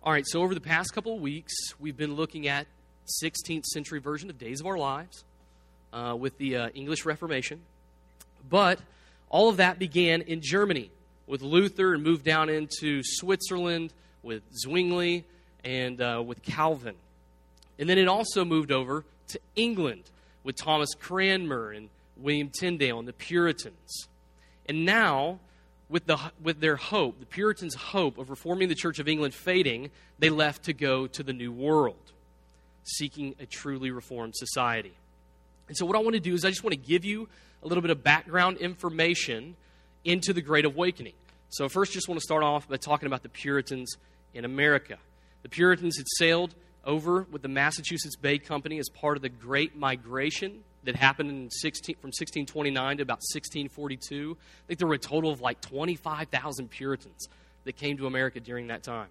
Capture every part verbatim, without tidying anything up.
All right, so over the past couple of weeks, we've been looking at sixteenth century version of Days of Our Lives uh, with the uh, English Reformation. But all of that began in Germany with Luther and moved down into Switzerland with Zwingli and uh, with Calvin. And then it also moved over to England with Thomas Cranmer and William Tyndale and the Puritans. And now, with the with their hope, the Puritans' hope of reforming the Church of England fading, they left to go to the New World, seeking a truly reformed society. And so what I want to do is I just want to give you a little bit of background information into the Great Awakening. So first, just want to start off by talking about the Puritans in America. The Puritans had sailed over with the Massachusetts Bay Company as part of the Great Migration that happened in sixteen, from sixteen twenty-nine to about sixteen forty-two. I think there were a total of like twenty-five thousand Puritans that came to America during that time.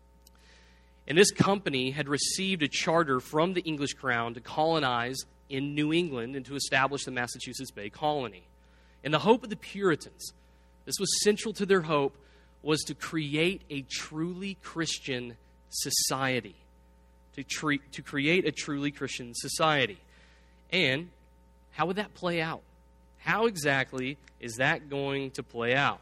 And this company had received a charter from the English crown to colonize in New England and to establish the Massachusetts Bay Colony. And the hope of the Puritans, this was central to their hope, was to create a truly Christian society. To, treat, to create a truly Christian society. And how would that play out? How exactly is that going to play out?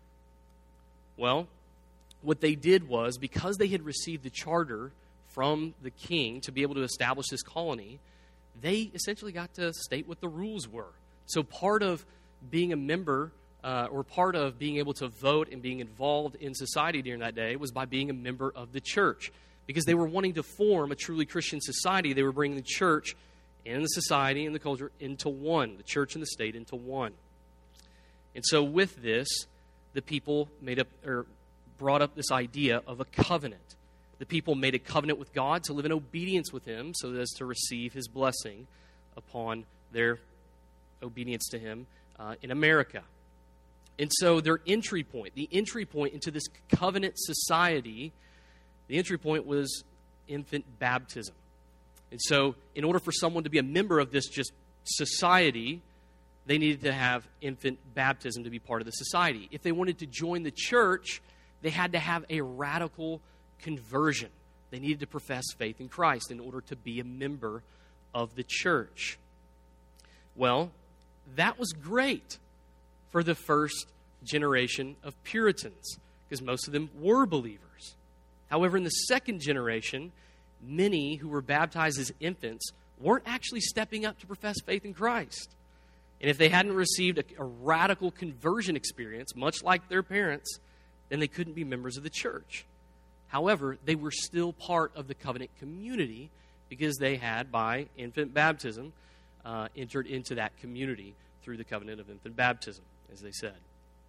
Well, what they did was, because they had received the charter from the king to be able to establish this colony, they essentially got to state what the rules were. So part of being a member, uh, or part of being able to vote and being involved in society during that day was by being a member of the church. Because they were wanting to form a truly Christian society, they were bringing the church and the society and the culture into one, the church and the state into one. And so with this, the people made up or brought up this idea of a covenant. The people made a covenant with God to live in obedience with Him so as to receive His blessing upon their obedience to Him uh, in America. And so their entry point, the entry point into this covenant society, the entry point was infant baptism. And so in order for someone to be a member of this just society, they needed to have infant baptism to be part of the society. If they wanted to join the church, they had to have a radical conversion. They needed to profess faith in Christ in order to be a member of the church. Well, that was great for the first generation of Puritans, because most of them were believers. However, in the second generation, many who were baptized as infants weren't actually stepping up to profess faith in Christ. And if they hadn't received a, a radical conversion experience, much like their parents, then they couldn't be members of the church. However, they were still part of the covenant community because they had, by infant baptism, uh, entered into that community through the covenant of infant baptism, as they said.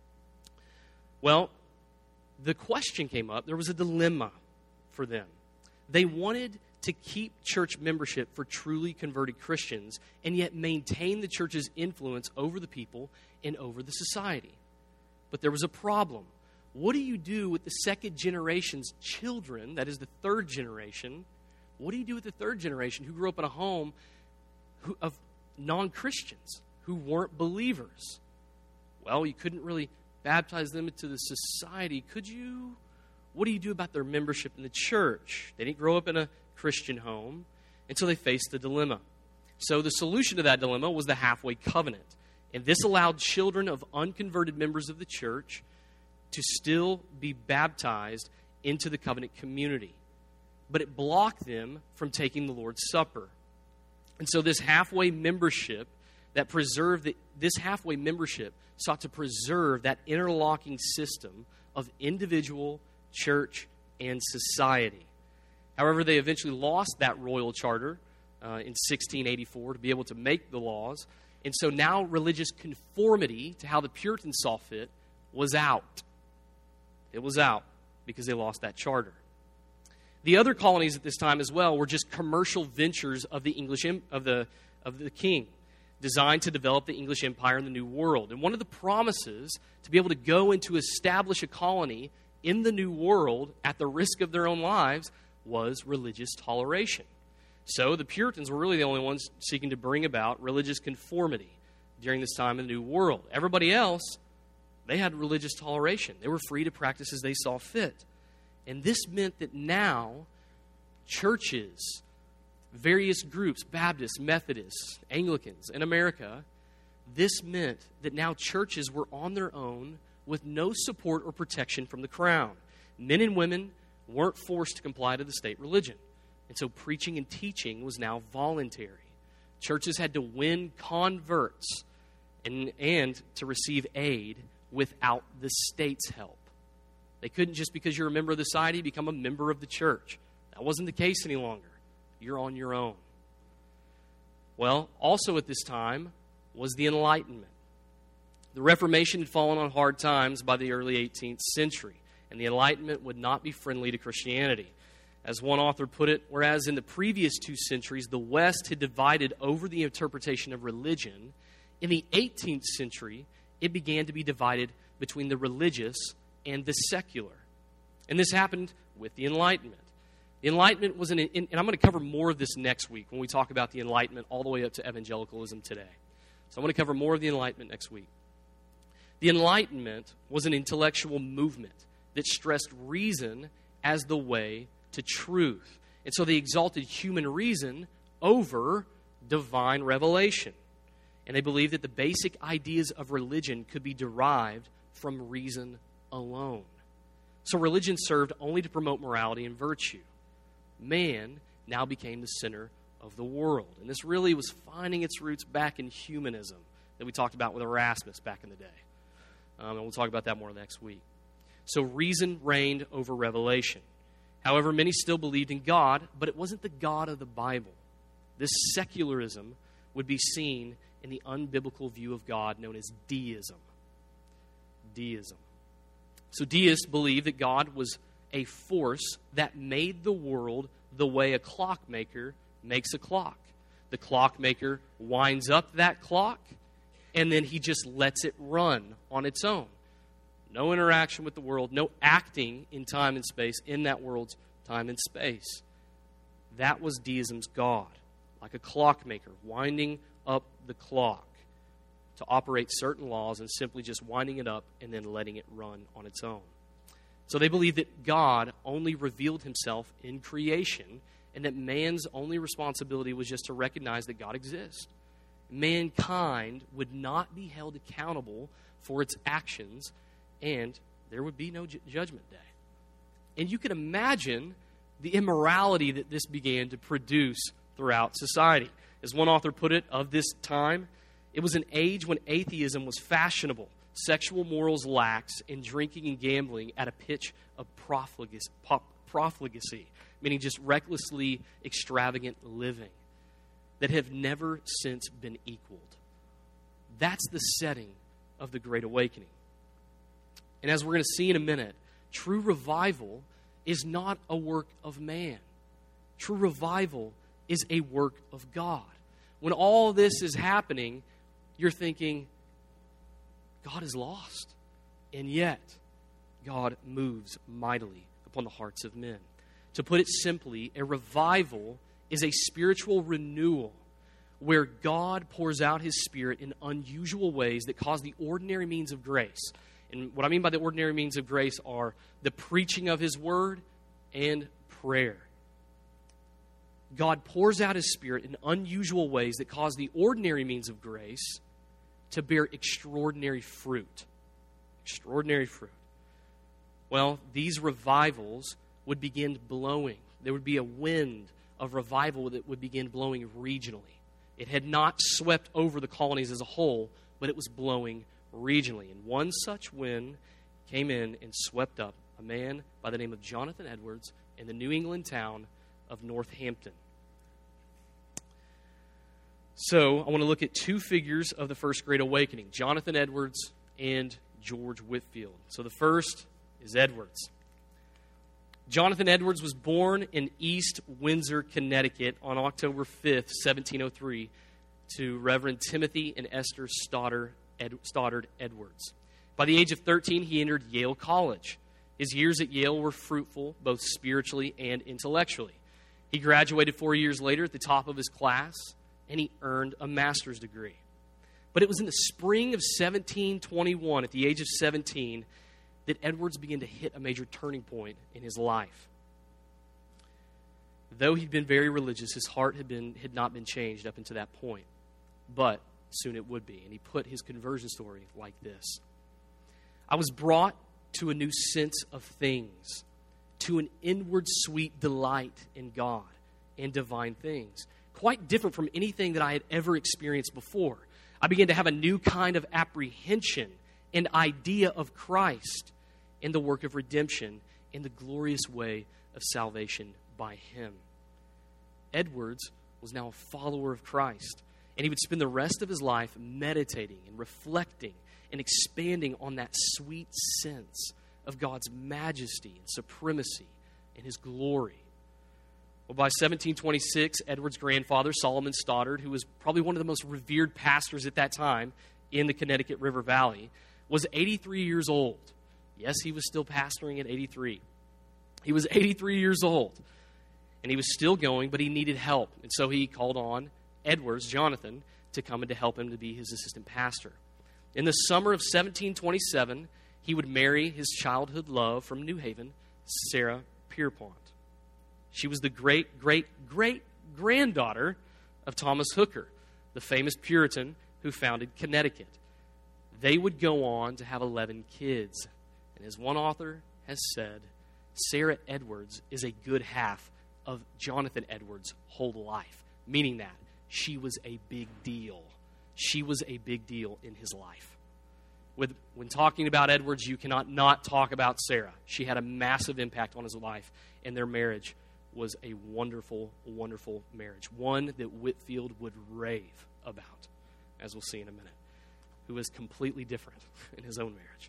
Well, the question came up, there was a dilemma for them. They wanted to keep church membership for truly converted Christians and yet maintain the church's influence over the people and over the society. But there was a problem. What do you do with the second generation's children, that is the third generation? What do you do with the third generation who grew up in a home who, of non-Christians who weren't believers? Well, you couldn't really baptize them into the society, could you? What do you do about their membership in the church? They didn't grow up in a Christian home, and so they faced the dilemma. So the solution to that dilemma was the halfway covenant. And this allowed children of unconverted members of the church to still be baptized into the covenant community. But it blocked them from taking the Lord's Supper. And so this halfway membership that preserved the, this halfway membership sought to preserve that interlocking system of individual, church, and society. However, they eventually lost that royal charter uh, in sixteen eighty-four to be able to make the laws. And so now religious conformity to how the Puritans saw fit was out. It was out because they lost that charter. The other colonies at this time as well were just commercial ventures of the English of the of the king, designed to develop the English empire in the New World. And one of the promises to be able to go and to establish a colony in the New World at the risk of their own lives was religious toleration. So the Puritans were really the only ones seeking to bring about religious conformity during this time in the New World. Everybody else, they had religious toleration. They were free to practice as they saw fit. And this meant that now churches, various groups, Baptists, Methodists, Anglicans in America, this meant that now churches were on their own with no support or protection from the crown. Men and women weren't forced to comply to the state religion. And so preaching and teaching was now voluntary. Churches had to win converts and, and to receive aid without the state's help. They couldn't just because you're a member of the society become a member of the church. That wasn't the case any longer. You're on your own. Well, also at this time was the Enlightenment. The Reformation had fallen on hard times by the early eighteenth century, and the Enlightenment would not be friendly to Christianity. As one author put it, whereas in the previous two centuries the West had divided over the interpretation of religion, in the eighteenth century it began to be divided between the religious and the secular. And this happened with the Enlightenment. The Enlightenment was an, and I'm going to cover more of this next week when we talk about the Enlightenment all the way up to evangelicalism today. So I'm going to cover more of the Enlightenment next week. The Enlightenment was an intellectual movement that stressed reason as the way to truth. And so they exalted human reason over divine revelation. And they believed that the basic ideas of religion could be derived from reason alone. So religion served only to promote morality and virtue. Man now became the center of the world. And this really was finding its roots back in humanism that we talked about with Erasmus back in the day. Um, and we'll talk about that more next week. So reason reigned over revelation. However, many still believed in God, but it wasn't the God of the Bible. This secularism would be seen in the unbiblical view of God known as deism. Deism. So deists believed that God was a force that made the world the way a clockmaker makes a clock. The clockmaker winds up that clock, and then he just lets it run on its own. No interaction with the world, no acting in time and space in that world's time and space. That was deism's God, like a clockmaker winding up the clock to operate certain laws and simply just winding it up and then letting it run on its own. So they believed that God only revealed himself in creation and that man's only responsibility was just to recognize that God exists. Mankind would not be held accountable for its actions, and there would be no ju- judgment day. And you can imagine the immorality that this began to produce throughout society. As one author put it, of this time, it was an age when atheism was fashionable, sexual morals lax, and drinking and gambling at a pitch of profligacy, profligacy, meaning just recklessly extravagant living, that have never since been equaled. That's the setting of the Great Awakening. And as we're going to see in a minute, true revival is not a work of man. True revival is a work of God. When all this is happening, you're thinking, God is lost. And yet, God moves mightily upon the hearts of men. To put it simply, a revival is a spiritual renewal where God pours out his Spirit in unusual ways that cause the ordinary means of grace. And what I mean by the ordinary means of grace are the preaching of his word and prayer. God pours out his Spirit in unusual ways that cause the ordinary means of grace to bear extraordinary fruit. Extraordinary fruit. Well, these revivals would begin blowing. There would be a wind of revival that would begin blowing regionally. It had not swept over the colonies as a whole, but it was blowing regionally. And one such wind came in and swept up a man by the name of Jonathan Edwards in the New England town of Northampton. So I want to look at two figures of the First Great Awakening, Jonathan Edwards and George Whitefield. So the first is Edwards. Jonathan Edwards was born in East Windsor, Connecticut on October fifth, seventeen oh three to Reverend Timothy and Esther Stoddard, Ed, Stoddard Edwards. By the age of thirteen, he entered Yale College. His years at Yale were fruitful, both spiritually and intellectually. He graduated four years later at the top of his class, and he earned a master's degree. But it was in the spring of seventeen twenty-one, at the age of seventeen, that Edwards began to hit a major turning point in his life. Though he'd been very religious, his heart had been had not been changed up until that point. But soon it would be. And he put his conversion story like this. I was brought to a new sense of things, to an inward sweet delight in God and divine things, quite different from anything that I had ever experienced before. I began to have a new kind of apprehension and idea of Christ and the work of redemption and the glorious way of salvation by him. Edwards was now a follower of Christ, and he would spend the rest of his life meditating and reflecting and expanding on that sweet sense of God's majesty and supremacy and his glory. Well, by seventeen twenty-six, Edwards' grandfather, Solomon Stoddard, who was probably one of the most revered pastors at that time in the Connecticut River Valley, was eighty-three years old. Yes, he was still pastoring at eighty-three. He was eighty-three years old, and he was still going, but he needed help. And so he called on Edwards, Jonathan, to come and to help him to be his assistant pastor. In the summer of seventeen twenty-seven, he would marry his childhood love from New Haven, Sarah Pierpont. She was the great, great, great granddaughter of Thomas Hooker, the famous Puritan who founded Connecticut. They would go on to have eleven kids. And as one author has said, Sarah Edwards is a good half of Jonathan Edwards' whole life, meaning that she was a big deal. She was a big deal in his life. With, when talking about Edwards, you cannot not talk about Sarah. She had a massive impact on his life, and their marriage was a wonderful, wonderful marriage, one that Whitefield would rave about, as we'll see in a minute, who is completely different in his own marriage.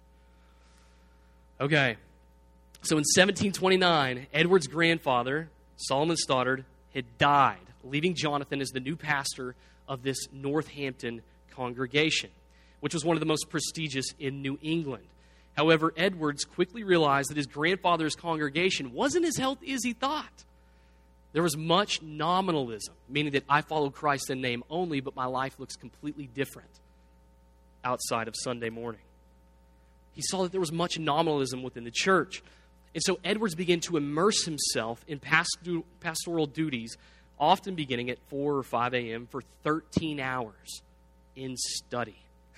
Okay, so in seventeen twenty-nine, Edward's grandfather, Solomon Stoddard, had died, leaving Jonathan as the new pastor of this Northampton congregation, which was one of the most prestigious in New England. However, Edwards quickly realized that his grandfather's congregation wasn't as healthy as he thought. There was much nominalism, meaning that I follow Christ in name only, but my life looks completely different outside of Sunday morning. He saw that there was much nominalism within the church. And so Edwards began to immerse himself in pastoral, pastoral duties, often beginning at four or five a.m. for thirteen hours in study.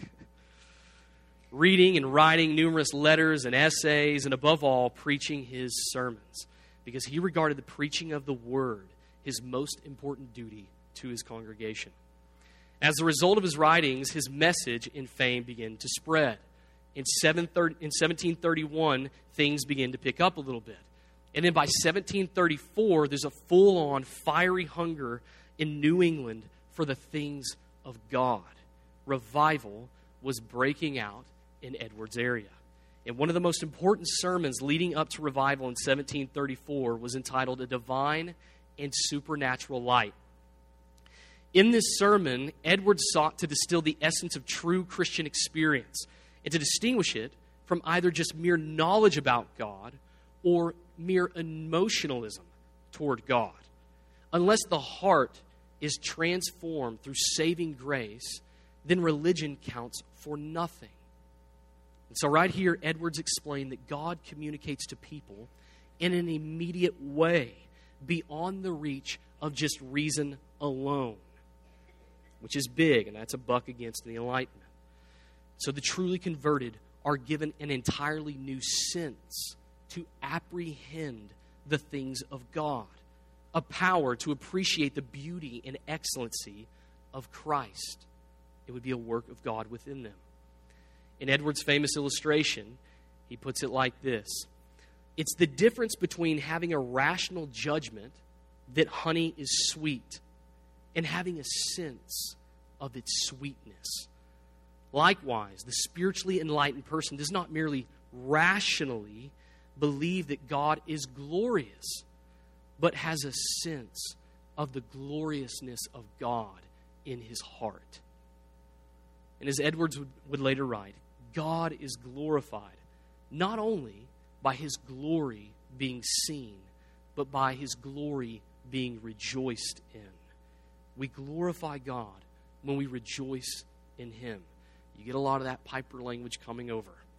Reading and writing numerous letters and essays, and above all, preaching his sermons, because he regarded the preaching of the word his most important duty to his congregation. As a result of his writings, his message and fame began to spread. In seventeen thirty-one, things begin to pick up a little bit. And then by seventeen thirty-four, there's a full-on fiery hunger in New England for the things of God. Revival was breaking out in Edwards' area. And one of the most important sermons leading up to revival in seventeen thirty-four was entitled A Divine and Supernatural Light. In this sermon, Edwards sought to distill the essence of true Christian experience and to distinguish it from either just mere knowledge about God or mere emotionalism toward God. Unless the heart is transformed through saving grace, then religion counts for nothing. And so right here, Edwards explained that God communicates to people in an immediate way beyond the reach of just reason alone, which is big, and that's a buck against the Enlightenment. So the truly converted are given an entirely new sense to apprehend the things of God, a power to appreciate the beauty and excellency of Christ. It would be a work of God within them. In Edwards' famous illustration, he puts it like this. It's the difference between having a rational judgment that honey is sweet and having a sense of its sweetness. Likewise, the spiritually enlightened person does not merely rationally believe that God is glorious, but has a sense of the gloriousness of God in his heart. And as Edwards would, would later write, God is glorified not only by his glory being seen, but by his glory being rejoiced in. We glorify God when we rejoice in him. You get a lot of that Piper language coming over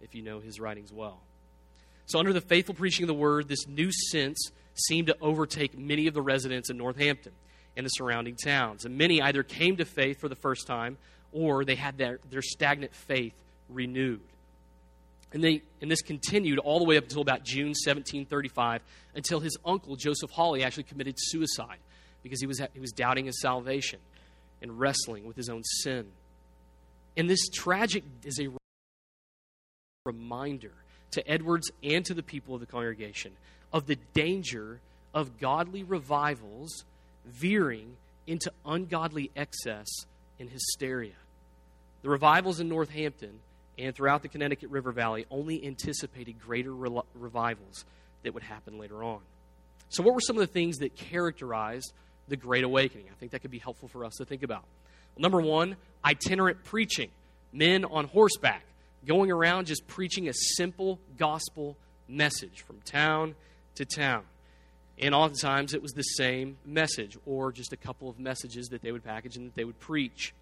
if you know his writings well. So under the faithful preaching of the word, this new sense seemed to overtake many of the residents in Northampton and the surrounding towns. And many either came to faith for the first time or they had their, their stagnant faith renewed. And, they, and this continued all the way up until about June seventeen thirty-five, until his uncle, Joseph Hawley, actually committed suicide because he was, he was doubting his salvation and wrestling with his own sin. And this tragic is a reminder to Edwards and to the people of the congregation of the danger of godly revivals veering into ungodly excess and hysteria. The revivals in Northampton and throughout the Connecticut River Valley only anticipated greater re- revivals that would happen later on. So what were some of the things that characterized the Great Awakening? I think that could be helpful for us to think about. Well, number one, itinerant preaching. Men on horseback going around just preaching a simple gospel message from town to town. And oftentimes it was the same message or just a couple of messages that they would package and that they would preach.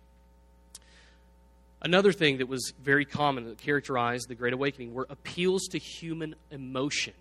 Another thing that was very common that characterized the Great Awakening were appeals to human emotion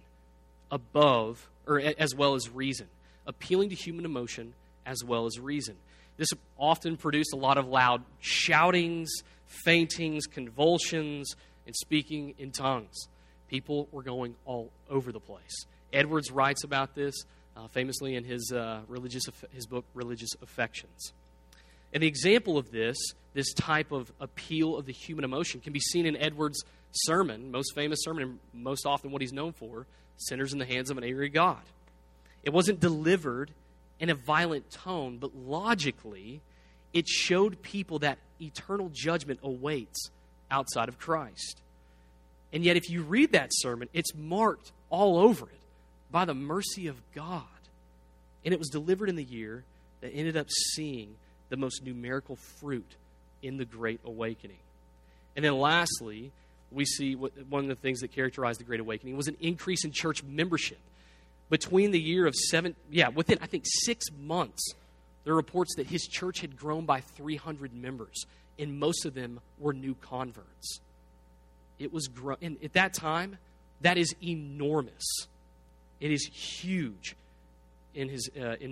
above, or as well as reason. Appealing to human emotion as well as reason. This often produced a lot of loud shoutings, faintings, convulsions, and speaking in tongues. People were going all over the place. Edwards writes about this uh, famously in his uh, religious his book, Religious Affections. And the example of this, this type of appeal of the human emotion, can be seen in Edwards' sermon, most famous sermon, and most often what he's known for, Sinners in the Hands of an Angry God. It wasn't delivered in a violent tone, but logically, it showed people that eternal judgment awaits outside of Christ. And yet, if you read that sermon, it's marked all over it by the mercy of God. And it was delivered in the year that ended up seeing the most numerical fruit in the Great Awakening. And then lastly, we see what, one of the things that characterized the Great Awakening was an increase in church membership. Between the year of seven, yeah, within, I think, six months, there are reports that his church had grown by three hundred members, and most of them were new converts. It was, gro- and at that time, that is enormous. It is huge in his uh, in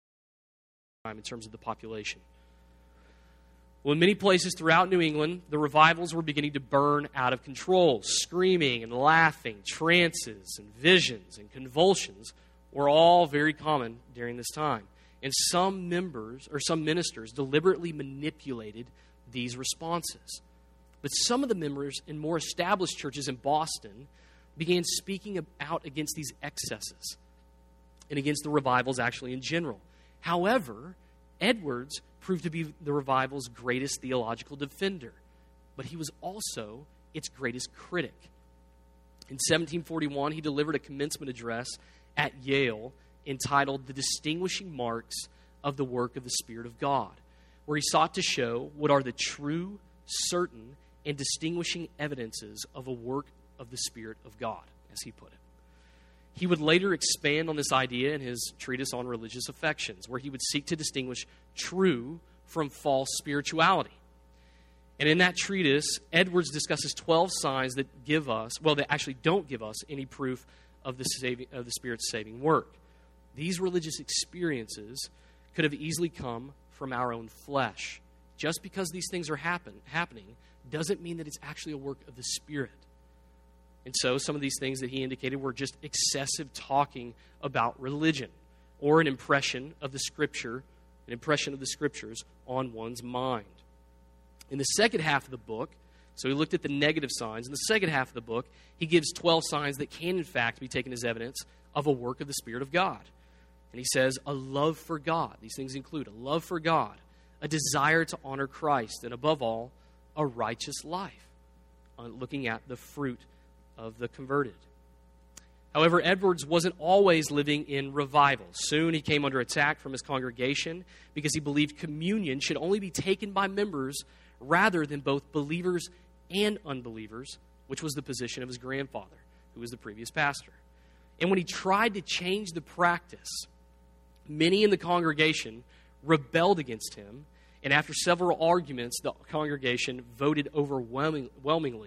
time in terms of the population. Well, in many places throughout New England, the revivals were beginning to burn out of control. Screaming and laughing, trances and visions and convulsions were all very common during this time. And some members or some ministers deliberately manipulated these responses. But some of the members in more established churches in Boston began speaking out against these excesses and against the revivals actually in general. However, Edwards proved to be the revival's greatest theological defender, but he was also its greatest critic. In seventeen forty-one, he delivered a commencement address at Yale entitled The Distinguishing Marks of the Work of the Spirit of God, where he sought to show what are the true, certain, and distinguishing evidences of a work of the Spirit of God, as he put it. He would later expand on this idea in his treatise on religious affections, where he would seek to distinguish true from false spirituality. And in that treatise, Edwards discusses twelve signs that give us, well, that actually don't give us any proof of the saving, of the Spirit's saving work. These religious experiences could have easily come from our own flesh. Just because these things are happen, happening doesn't mean that it's actually a work of the Spirit. And so some of these things that he indicated were just excessive talking about religion or an impression of the Scripture, an impression of the Scriptures on one's mind. In the second half of the book, so he looked at the negative signs. In the second half of the book, he gives twelve signs that can, in fact, be taken as evidence of a work of the Spirit of God. And he says, a love for God. These things include a love for God, a desire to honor Christ, and above all, a righteous life, on looking at the fruit of the converted. However, Edwards wasn't always living in revival. Soon he came under attack from his congregation because he believed communion should only be taken by members rather than both believers and unbelievers, which was the position of his grandfather, who was the previous pastor. And when he tried to change the practice, many in the congregation rebelled against him, and after several arguments, the congregation voted overwhelming, overwhelmingly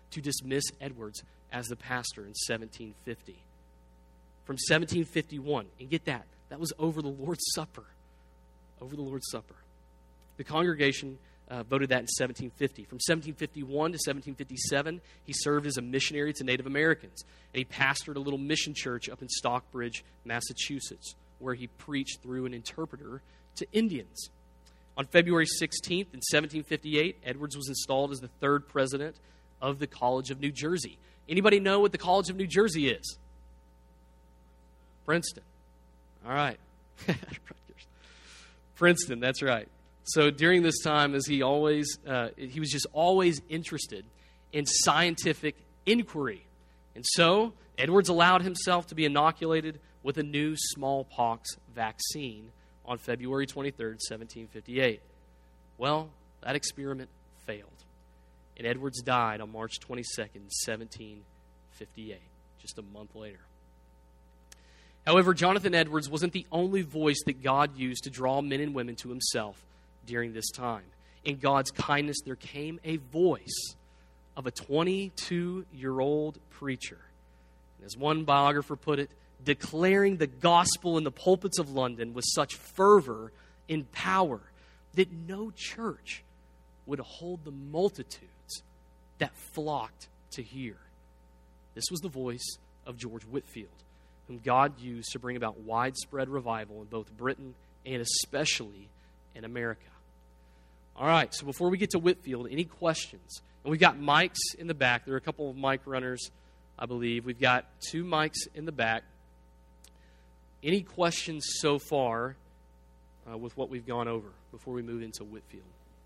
to dismiss Edwards as the pastor in seventeen fifty. From seventeen fifty-one, and get that, that was over the Lord's Supper. Over the Lord's Supper. The congregation uh, voted that in seventeen fifty. From seventeen fifty-one to seventeen fifty-seven, he served as a missionary to Native Americans, and he pastored a little mission church up in Stockbridge, Massachusetts, where he preached through an interpreter to Indians. On February sixteenth in seventeen fifty-eight, Edwards was installed as the third president of the College of New Jersey. Anybody know what the College of New Jersey is? Princeton. All right. Princeton, that's right. So during this time, as he always, uh, he was just always interested in scientific inquiry. And so Edwards allowed himself to be inoculated with a new smallpox vaccine on February twenty-third, seventeen fifty-eight. Well, that experiment failed. And Edwards died on March twenty-second, seventeen fifty-eight, just a month later. However, Jonathan Edwards wasn't the only voice that God used to draw men and women to himself during this time. In God's kindness, there came a voice of a twenty-two-year-old preacher. And as one biographer put it, declaring the gospel in the pulpits of London with such fervor and power that no church would hold the multitudes that flocked to hear. This was the voice of George Whitefield, whom God used to bring about widespread revival in both Britain and especially in America. All right, so before we get to Whitefield, any questions? And we've got mics in the back. There are a couple of mic runners, I believe. We've got two mics in the back. Any questions so far uh, with what we've gone over before we move into Whitefield?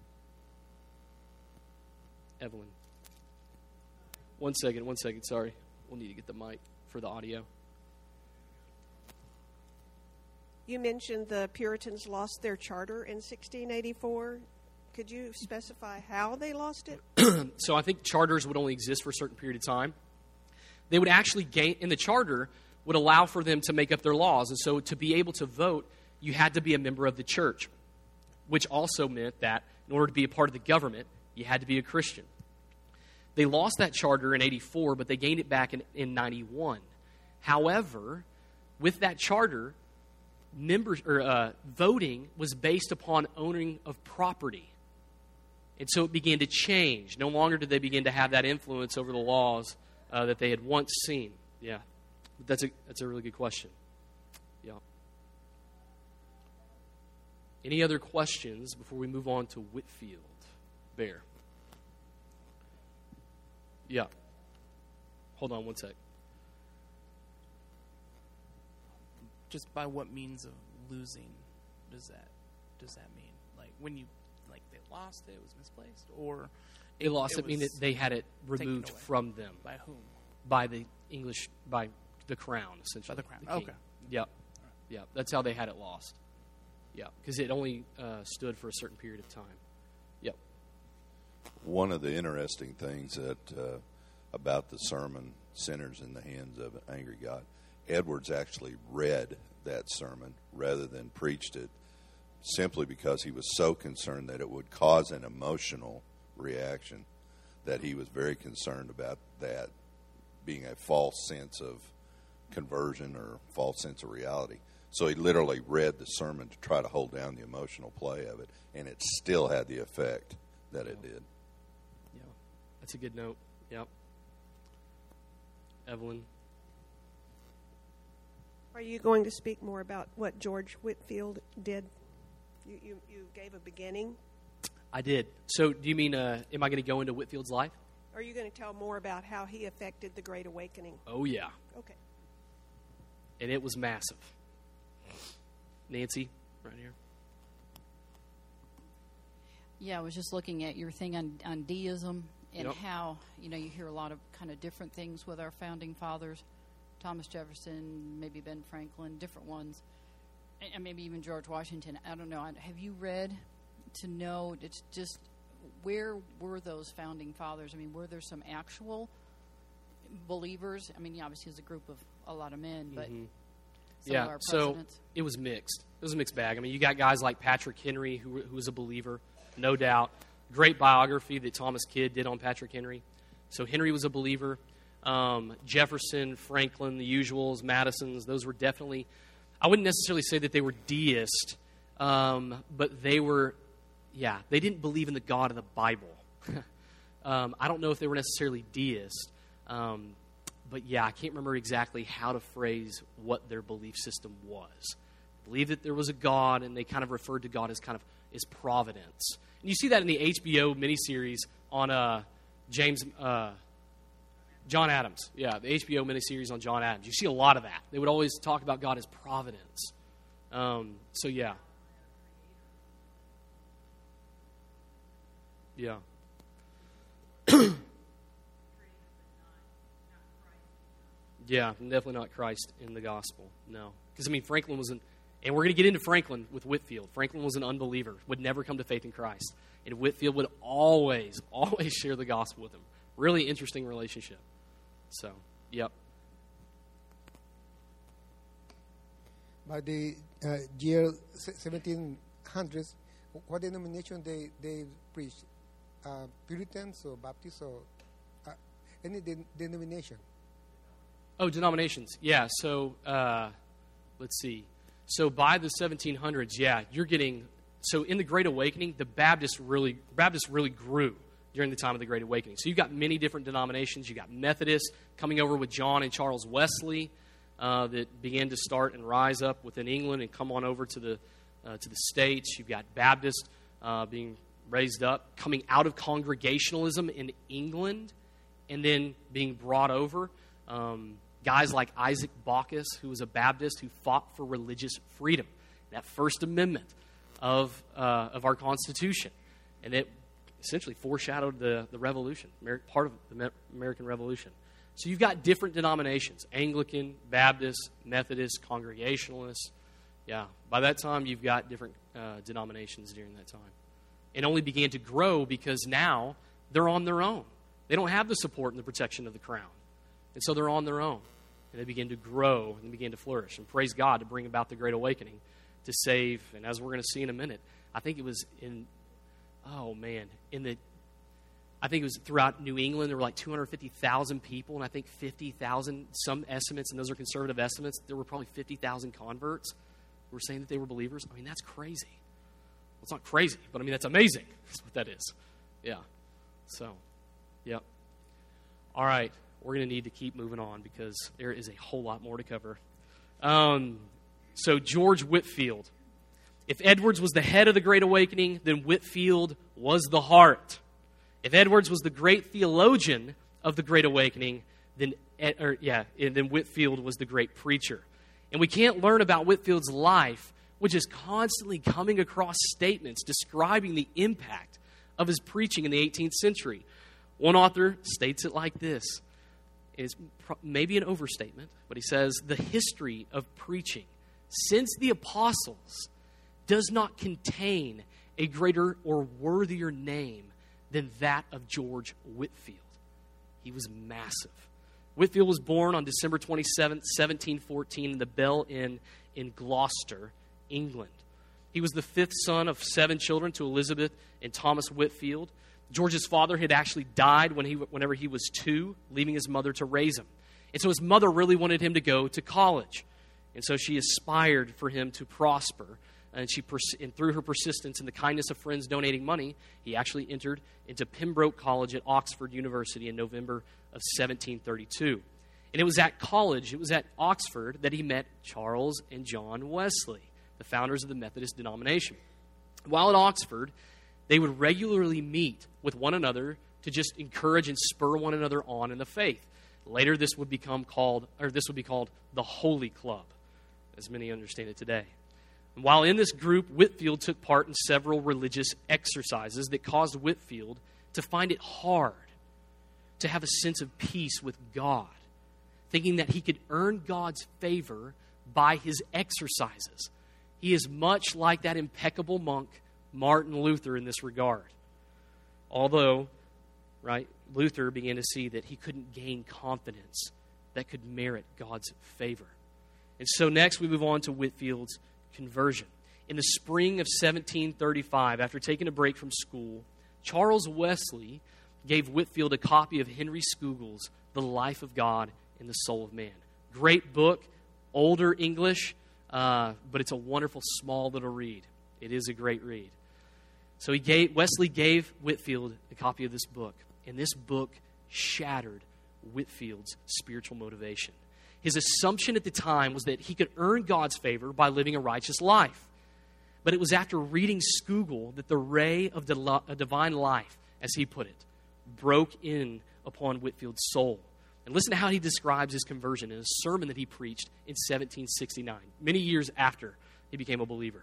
Evelyn. One second, one second, sorry. We'll need to get the mic for the audio. You mentioned the Puritans lost their charter in sixteen eighty-four. Could you specify how they lost it? So I think charters would only exist for a certain period of time. They would actually gain, in the charter, would allow for them to make up their laws. And so to be able to vote, you had to be a member of the church, which also meant that in order to be a part of the government, you had to be a Christian. They lost that charter in eighty-four, but they gained it back in, in ninety-one. However, with that charter, members or uh, voting was based upon owning of property. And so it began to change. No longer did they begin to have that influence over the laws uh, that they had once seen. Yeah, that's a that's a really good question. Yeah. Any other questions before we move on to Whitefield? Bear. Yeah. Hold on one sec. Just by what means of losing does that does that mean? Like when you like they lost it, it was misplaced, or They lost it, meaning that they had it removed from them. By whom? By the English, by the crown, essentially. By the crown. The king. Okay. Yep. Yep. That's how they had it lost. Yeah, because it only uh, stood for a certain period of time. Yep. One of the interesting things that uh, about the sermon, Sinners in the Hands of an Angry God, Edwards actually read that sermon rather than preached it, simply because he was so concerned that it would cause an emotional reaction, that he was very concerned about that being a false sense of conversion or false sense of reality. So he literally read the sermon to try to hold down the emotional play of it, and it still had the effect that it did. Yeah, that's a good note. Yep. Evelyn? Are you going to speak more about what George Whitefield did? You, you, you gave a beginning. I did. So do you mean, uh, am I going to go into Whitefield's life? Are you going to tell more about how he affected the Great Awakening? Oh, yeah. Okay. And it was massive. Nancy, right here. Yeah, I was just looking at your thing on, on deism and Yep. how, you know, you hear a lot of kind of different things with our founding fathers. Thomas Jefferson, maybe Ben Franklin, different ones. And, and maybe even George Washington. I don't know. Have you read to know, it's just, where were those founding fathers? I mean, were there some actual believers? I mean, obviously it was a group of a lot of men, but Mm-hmm. some Yeah, of our so presidents. it was mixed. It was a mixed bag. I mean, you got guys like Patrick Henry, who, who was a believer, no doubt. Great biography that Thomas Kidd did on Patrick Henry. So Henry was a believer. Um, Jefferson, Franklin, the usuals, Madison's, those were definitely, I wouldn't necessarily say that they were deist, um, but they were, yeah, they didn't believe in the God of the Bible. um, I don't know if they were necessarily deist, um, but yeah, I can't remember exactly how to phrase what their belief system was. Believed that there was a God, and they kind of referred to God as kind of as providence. And you see that in the H B O miniseries on uh, James uh, John Adams. Yeah, the H B O miniseries on John Adams. You see a lot of that. They would always talk about God as providence. Um, so yeah, yeah. Yeah, definitely not Christ in the gospel. No, because I mean Franklin was an. And we're going to get into Franklin with Whitefield. Franklin was an unbeliever, would never come to faith in Christ. And Whitefield would always, always share the gospel with him. Really interesting relationship. So, yep. By the uh, year seventeen hundreds, what denomination they, they preached? Uh, Puritans or Baptists or uh, any de- denomination? Oh, denominations. Yeah, so uh, let's see. So by the seventeen hundreds, yeah, you're getting, so in the Great Awakening, the Baptists really, Baptists really grew during the time of the Great Awakening. So you've got many different denominations. You've got Methodists coming over with John and Charles Wesley uh, that began to start and rise up within England and come on over to the uh, to the States. You've got Baptists uh, being raised up, coming out of Congregationalism in England and then being brought over. Um Guys like Isaac Baucus, who was a Baptist who fought for religious freedom, that First Amendment of uh, of our Constitution, and it essentially foreshadowed the the Revolution, part of the American Revolution. So you've got different denominations: Anglican, Baptist, Methodist, Congregationalist. Yeah, by that time you've got different uh, denominations during that time, and only began to grow because now they're on their own. They don't have the support and the protection of the crown, and so they're on their own. And they begin to grow and begin to flourish. And praise God to bring about the Great Awakening to save. And as we're going to see in a minute, I think it was in, oh man, in the, I think it was throughout New England, there were like two hundred fifty thousand people. And I think fifty thousand, some estimates, and those are conservative estimates, there were probably fifty thousand converts who were saying that they were believers. I mean, that's crazy. Well, it's not crazy, but I mean, that's amazing. That's what that is. Yeah. So, yep. All right. We're going to need to keep moving on because there is a whole lot more to cover. Um, so George Whitefield. If Edwards was the head of the Great Awakening, then Whitefield was the heart. If Edwards was the great theologian of the Great Awakening, then or, yeah, then Whitefield was the great preacher. And we can't learn about Whitefield's life, which is constantly coming across statements describing the impact of his preaching in the eighteenth century. One author states it like this. It's maybe an overstatement, but he says, the history of preaching since the apostles does not contain a greater or worthier name than that of George Whitefield. He was massive. Whitefield was born on December twenty-seventh, seventeen fourteen in the Bell Inn in Gloucester, England. He was the fifth son of seven children to Elizabeth and Thomas Whitefield. George's father had actually died when he, whenever he was two, leaving his mother to raise him. And so his mother really wanted him to go to college. And so she aspired for him to prosper. And she, and through her persistence and the kindness of friends donating money, he actually entered into Pembroke College at Oxford University in November of seventeen thirty-two. And it was at college, it was at Oxford, that he met Charles and John Wesley, the founders of the Methodist denomination. While at Oxford, they would regularly meet with one another to just encourage and spur one another on in the faith. Later, this would become called, or this would be called the Holy Club, as many understand it today. And while in this group, Whitefield took part in several religious exercises that caused Whitefield to find it hard to have a sense of peace with God, thinking that he could earn God's favor by his exercises. He is much like that impeccable monk, Martin Luther, in this regard. Although, right, Luther began to see that he couldn't gain confidence that could merit God's favor. And so next we move on to Whitefield's conversion. In the spring of seventeen thirty-five, after taking a break from school, Charles Wesley gave Whitefield a copy of Henry Scougal's The Life of God and the Soul of Man. Great book, older English, uh, but it's a wonderful, small little read. It is a great read. So he gave, Wesley gave Whitefield a copy of this book, and this book shattered Whitefield's spiritual motivation. His assumption at the time was that he could earn God's favor by living a righteous life. But it was after reading Scougal that the ray of de- divine life, as he put it, broke in upon Whitefield's soul. And listen to how he describes his conversion in a sermon that he preached in seventeen sixty-nine, many years after he became a believer.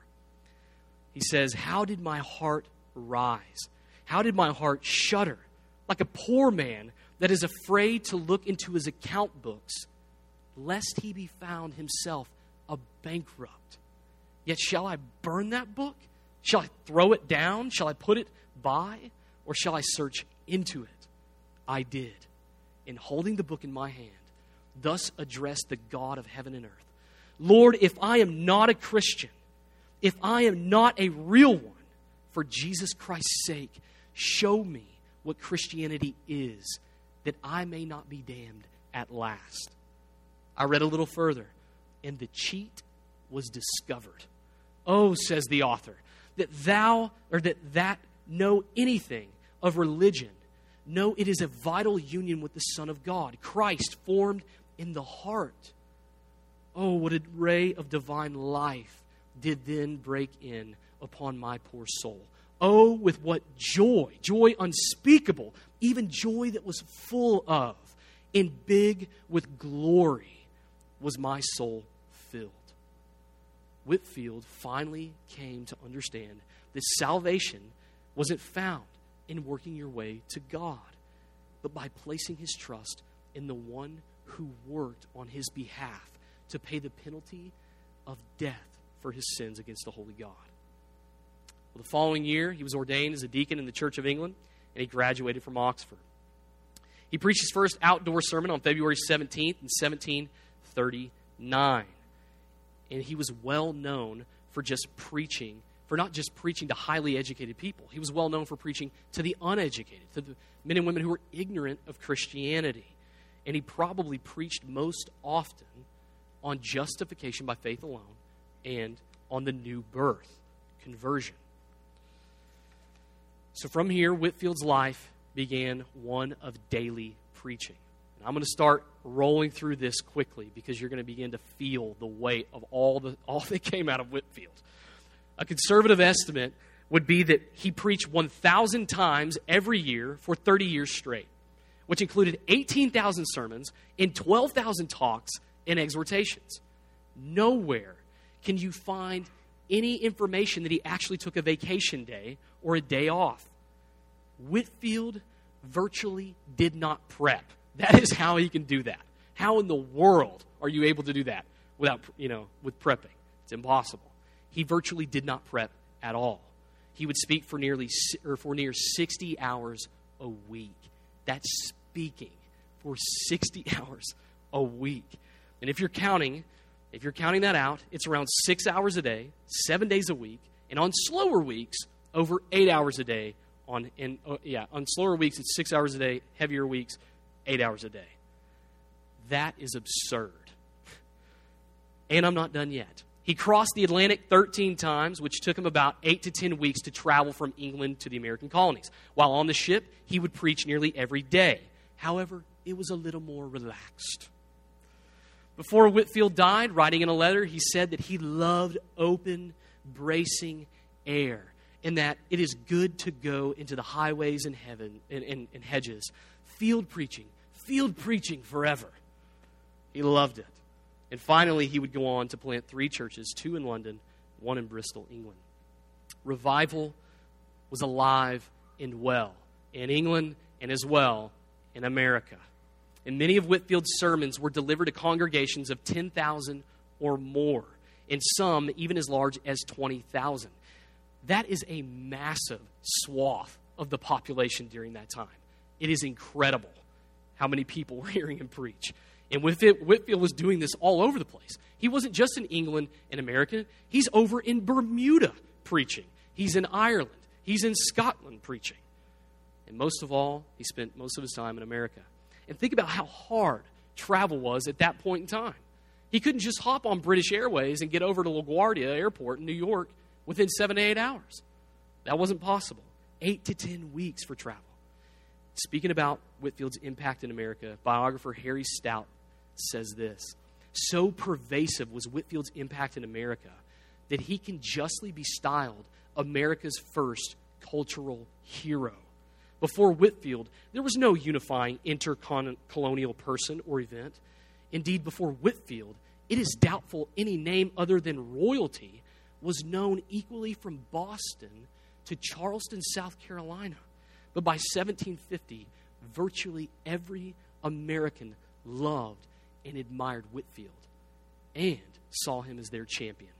He says, "How did my heart rise? How did my heart shudder? Like a poor man that is afraid to look into his account books, lest he be found himself a bankrupt. Yet shall I burn that book? Shall I throw it down? Shall I put it by? Or shall I search into it? I did. And holding the book in my hand, thus addressed the God of heaven and earth. Lord, if I am not a Christian, if I am not a real one, for Jesus Christ's sake, show me what Christianity is, that I may not be damned at last." I read a little further, and the cheat was discovered. "Oh," says the author, "that thou, or that that know anything of religion, know it is a vital union with the Son of God, Christ formed in the heart. Oh, what a ray of divine life did then break in upon my poor soul. Oh, with what joy, joy unspeakable, even joy that was full of, and big with glory, was my soul filled." Whitefield finally came to understand that salvation wasn't found in working your way to God, but by placing his trust in the one who worked on his behalf to pay the penalty of death for his sins against the holy God. Well, the following year, he was ordained as a deacon in the Church of England, and he graduated from Oxford. He preached his first outdoor sermon on February seventeenth in seventeen thirty-nine. And he was well known for just preaching, for not just preaching to highly educated people. He was well known for preaching to the uneducated, to the men and women who were ignorant of Christianity. And he probably preached most often on justification by faith alone and on the new birth, conversion. So from here, Whitefield's life began one of daily preaching. And I'm going to start rolling through this quickly because you're going to begin to feel the weight of all the all that came out of Whitefield. A conservative estimate would be that he preached one thousand times every year for thirty years straight, which included eighteen thousand sermons and twelve thousand talks and exhortations. Nowhere can you find any information that he actually took a vacation day or a day off. Whitefield virtually did not prep. That is how he can do that. How in the world are you able to do that without, you know, with prepping? It's impossible. He virtually did not prep at all. He would speak for nearly or for near sixty hours a week. That's speaking for sixty hours a week. And if you're counting, if you're counting that out, it's around six hours a day, seven days a week, and on slower weeks, over eight hours a day. On in uh, yeah, on slower weeks, it's six hours a day. Heavier weeks, eight hours a day. That is absurd. And I'm not done yet. He crossed the Atlantic thirteen times, which took him about eight to ten weeks to travel from England to the American colonies. While on the ship, he would preach nearly every day. However, it was a little more relaxed. Before Whitefield died, writing in a letter, he said that he loved open, bracing air, and that it is good to go into the highways and heaven and, and, and hedges, field preaching, field preaching forever. He loved it. And finally, he would go on to plant three churches, two in London, one in Bristol, England. Revival was alive and well in England and as well in America. And many of Whitefield's sermons were delivered to congregations of ten thousand or more, and some even as large as twenty thousand. That is a massive swath of the population during that time. It is incredible how many people were hearing him preach. And Whitefield was doing this all over the place. He wasn't just in England and America. He's over in Bermuda preaching. He's in Ireland. He's in Scotland preaching. And most of all, he spent most of his time in America. And think about how hard travel was at that point in time. He couldn't just hop on British Airways and get over to LaGuardia Airport in New York within seven to eight hours. That wasn't possible. Eight to ten weeks for travel. Speaking about Whitfield's impact in America, biographer Harry Stout says this: so pervasive was Whitfield's impact in America that he can justly be styled America's first cultural hero. Before Whitfield, there was no unifying intercolonial person or event. Indeed, before Whitfield, it is doubtful any name other than royalty was known equally from Boston to Charleston, South Carolina. But by seventeen fifty, virtually every American loved and admired Whitfield and saw him as their champion.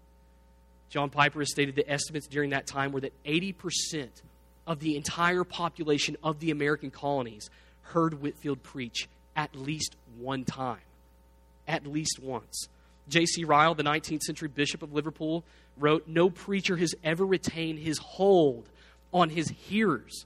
John Piper has stated the estimates during that time were that eighty percent of the entire population of the American colonies heard Whitfield preach at least one time. At least once. J C Ryle, the nineteenth century bishop of Liverpool, wrote, "No preacher has ever retained his hold on his hearers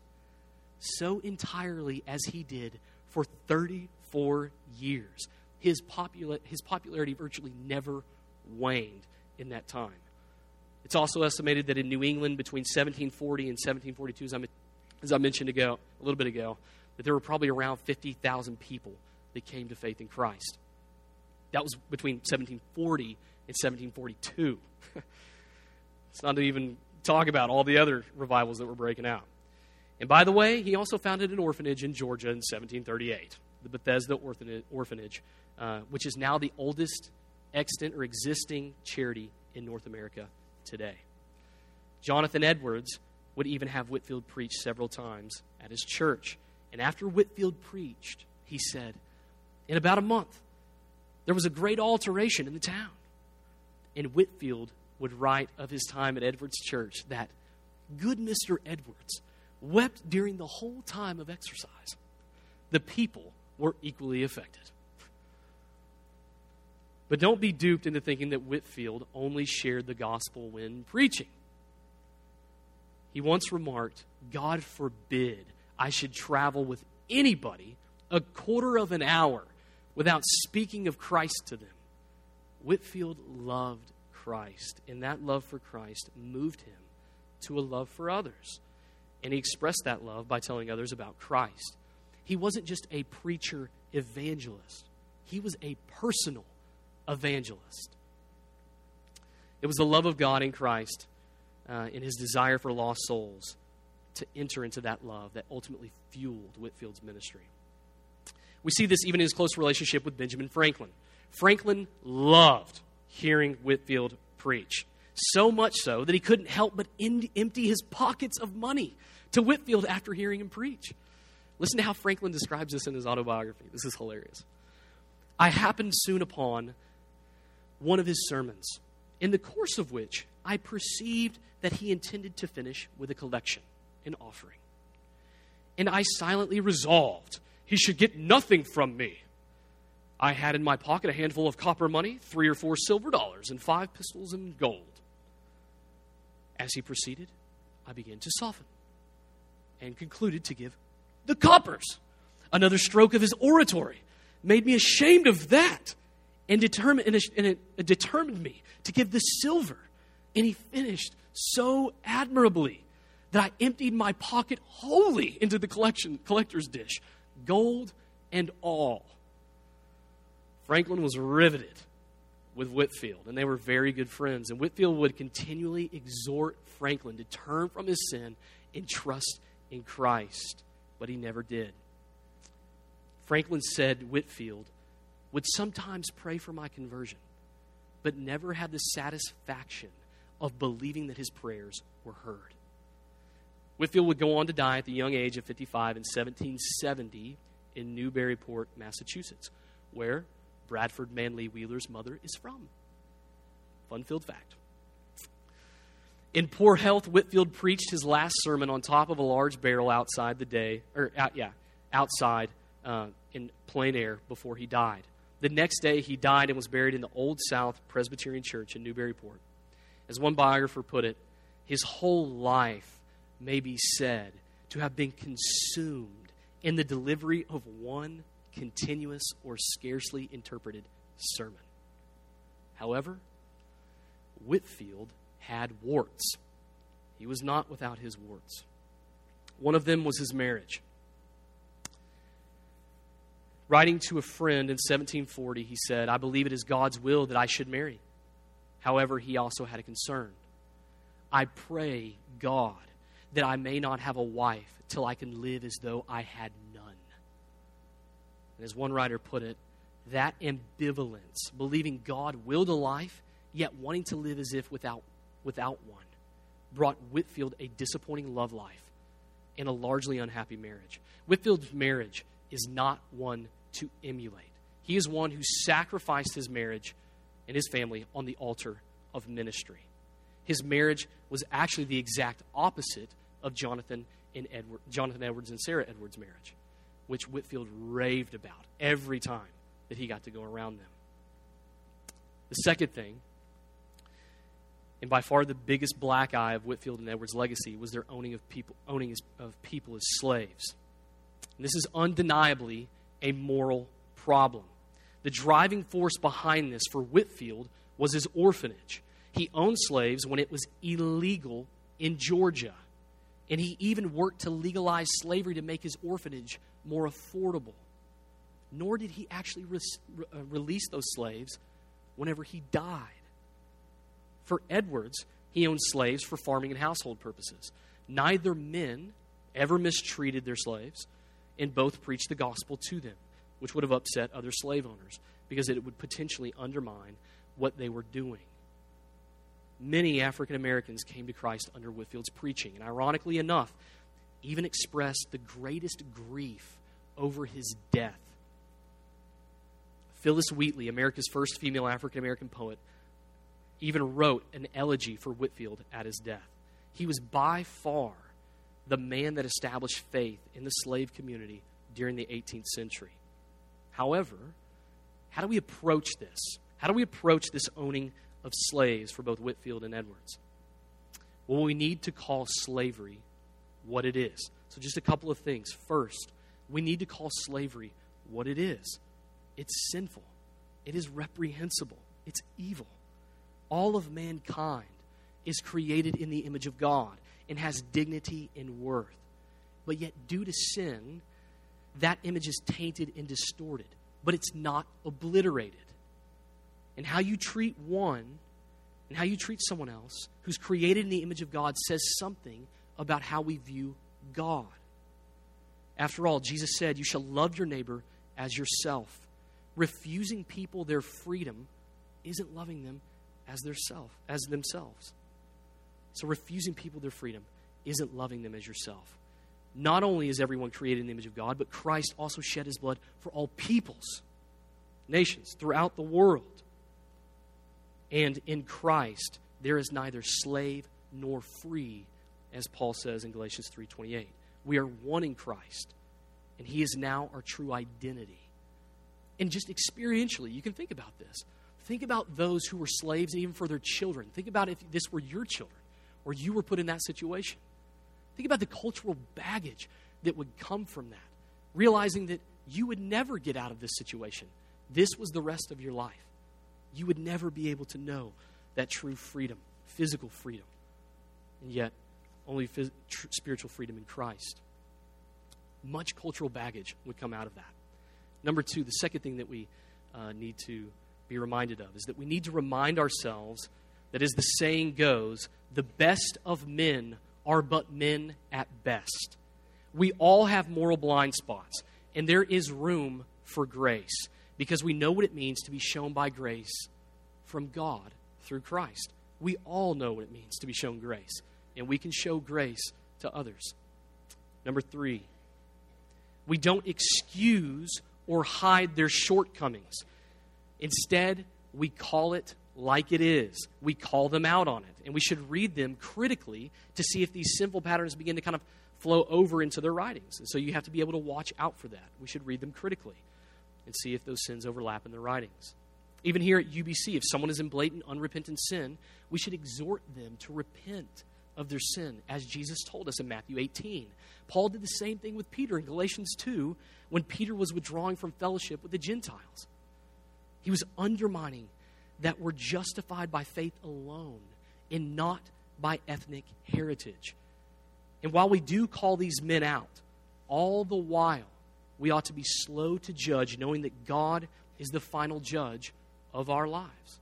so entirely as he did for thirty-four years. His, popula- his popularity virtually never waned in that time." It's also estimated that in New England between seventeen forty and seventeen forty-two, as I, as I mentioned ago, a little bit ago, that there were probably around fifty thousand people that came to faith in Christ. That was between seventeen forty and seventeen forty-two. It's not to even talk about all the other revivals that were breaking out. And by the way, he also founded an orphanage in Georgia in seventeen thirty-eight, the Bethesda Orphanage, uh, which is now the oldest extant or existing charity in North America today. Jonathan Edwards would even have Whitfield preach several times at his church. And after Whitfield preached, he said, in about a month, there was a great alteration in the town. And Whitfield would write of his time at Edwards Church that good Mister Edwards wept during the whole time of exercise. The people were equally affected. But don't be duped into thinking that Whitfield only shared the gospel when preaching. He once remarked, "God forbid I should travel with anybody a quarter of an hour without speaking of Christ to them." Whitfield loved Christ, and that love for Christ moved him to a love for others. And he expressed that love by telling others about Christ. He wasn't just a preacher evangelist. He was a personal evangelist. It was the love of God in Christ uh, and his desire for lost souls to enter into that love that ultimately fueled Whitfield's ministry. We see this even in his close relationship with Benjamin Franklin. Franklin loved hearing Whitfield preach, so much so that he couldn't help but in- empty his pockets of money to Whitfield after hearing him preach. Listen to how Franklin describes this in his autobiography. This is hilarious. "I happened soon upon one of his sermons, in the course of which I perceived that he intended to finish with a collection, an offering. And I silently resolved he should get nothing from me. I had in my pocket a handful of copper money, three or four silver dollars, and five pistols in gold. As he proceeded, I began to soften and concluded to give the coppers. Another stroke of his oratory made me ashamed of that and determined, and it, and it determined me to give the silver. And he finished so admirably that I emptied my pocket wholly into the collection collector's dish, gold and all." Franklin was riveted with Whitfield, and they were very good friends. And Whitfield would continually exhort Franklin to turn from his sin and trust in Christ, but he never did. Franklin said Whitfield would sometimes pray for my conversion, but never had the satisfaction of believing that his prayers were heard. Whitfield would go on to die at the young age of fifty-five in seventeen seventy in Newburyport, Massachusetts, where Bradford Manley Wheeler's mother is from. Fun-filled fact. In poor health, Whitfield preached his last sermon on top of a large barrel outside the day, or out, yeah, outside uh, in plain air before he died. The next day, he died and was buried in the Old South Presbyterian Church in Newburyport. As one biographer put it, his whole life may be said to have been consumed in the delivery of one continuous or scarcely interpreted sermon. However, Whitefield had warts. He was not without his warts. One of them was his marriage. Writing to a friend in seventeen forty, he said, "I believe it is God's will that I should marry." However, he also had a concern. "I pray God that I may not have a wife till I can live as though I had none." And as one writer put it, that ambivalence, believing God willed a life, yet wanting to live as if without, without one, brought Whitefield a disappointing love life and a largely unhappy marriage. Whitefield's marriage is not one to emulate. He is one who sacrificed his marriage and his family on the altar of ministry. His marriage was actually the exact opposite of Jonathan and Edward, Jonathan Edwards and Sarah Edwards' marriage, which Whitefield raved about every time that he got to go around them. The second thing, and by far the biggest black eye of Whitefield and Edwards' legacy, was their owning of people, owning of people as slaves. And this is undeniably a moral problem. The driving force behind this for Whitefield was his orphanage. He owned slaves when it was illegal in Georgia. And he even worked to legalize slavery to make his orphanage more affordable. Nor did he actually re- re- release those slaves whenever he died. For Edwards, he owned slaves for farming and household purposes. Neither men ever mistreated their slaves, and both preached the gospel to them, which would have upset other slave owners because it would potentially undermine what they were doing. Many African Americans came to Christ under Whitefield's preaching, and ironically enough, even expressed the greatest grief over his death. Phyllis Wheatley, America's first female African American poet, even wrote an elegy for Whitefield at his death. He was by far the man that established faith in the slave community during the eighteenth century. However, how do we approach this? How do we approach this owning of slaves for both Whitefield and Edwards? Well, we need to call slavery what it is. So just a couple of things. First, we need to call slavery what it is. It's sinful. It is reprehensible. It's evil. All of mankind is created in the image of God and has dignity and worth. But yet, due to sin, that image is tainted and distorted. But it's not obliterated. And how you treat one and how you treat someone else who's created in the image of God says something about how we view God. After all, Jesus said, "You shall love your neighbor as yourself." Refusing people their freedom isn't loving them as their self, as themselves. So refusing people their freedom isn't loving them as yourself. Not only is everyone created in the image of God, but Christ also shed his blood for all peoples, nations throughout the world. And in Christ, there is neither slave nor free, as Paul says in Galatians three twenty-eight. We are one in Christ, and he is now our true identity. And just experientially, you can think about this. Think about those who were slaves even for their children. Think about if this were your children or you were put in that situation. Think about the cultural baggage that would come from that. Realizing that you would never get out of this situation. This was the rest of your life. You would never be able to know that true freedom, physical freedom. And yet, only phys- tr- spiritual freedom in Christ. Much cultural baggage would come out of that. Number two, the second thing that we uh, need to be reminded of is that we need to remind ourselves that, as the saying goes, the best of men are but men at best. We all have moral blind spots, and there is room for grace because we know what it means to be shown by grace from God through Christ. We all know what it means to be shown grace, and we can show grace to others. Number three, we don't excuse or hide their shortcomings. Instead, we call it like it is. We call them out on it. And we should read them critically to see if these sinful patterns begin to kind of flow over into their writings. And so you have to be able to watch out for that. We should read them critically and see if those sins overlap in their writings. Even here at U B C, if someone is in blatant, unrepentant sin, we should exhort them to repent of their sin, as Jesus told us in Matthew eighteen. Paul did the same thing with Peter in Galatians two when Peter was withdrawing from fellowship with the Gentiles. He was undermining that we're justified by faith alone and not by ethnic heritage. And while we do call these men out, all the while we ought to be slow to judge, knowing that God is the final judge of our lives.